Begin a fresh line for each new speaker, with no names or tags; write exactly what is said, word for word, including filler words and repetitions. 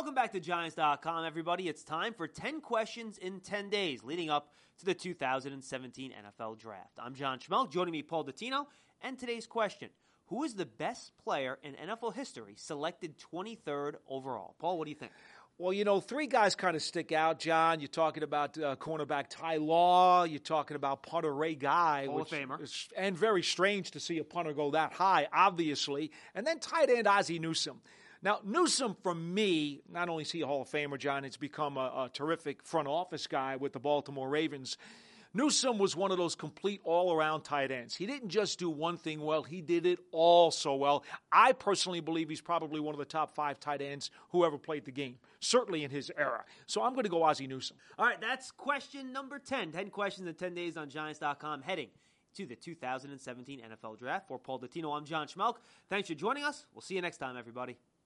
Welcome back to Giants dot com, everybody. It's time for ten questions in ten days leading up to the two thousand seventeen N F L Draft. I'm John Schmelk. Joining me, Paul Dottino. And today's question, who is the best player in N F L history selected twenty-third overall? Paul, what do you think?
Well, you know, three guys kind of stick out, John. You're talking about uh, cornerback Ty Law. You're talking about punter Ray Guy.
Hall
which
of Famer.
Is, and very strange to see a punter go that high, obviously. And then tight end Ozzie Newsome. Now, Newsome, for me, not only is he a Hall of Famer, John, he's become a, a terrific front office guy with the Baltimore Ravens. Newsome was one of those complete all-around tight ends. He didn't just do one thing well, he did it all so well. I personally believe he's probably one of the top five tight ends who ever played the game, certainly in his era. So I'm going to go Ozzie Newsome.
All right, that's question number ten. ten questions in ten days on Giants dot com heading to the two thousand seventeen N F L Draft. For Paul Dottino, I'm John Schmelk. Thanks for joining us. We'll see you next time, everybody.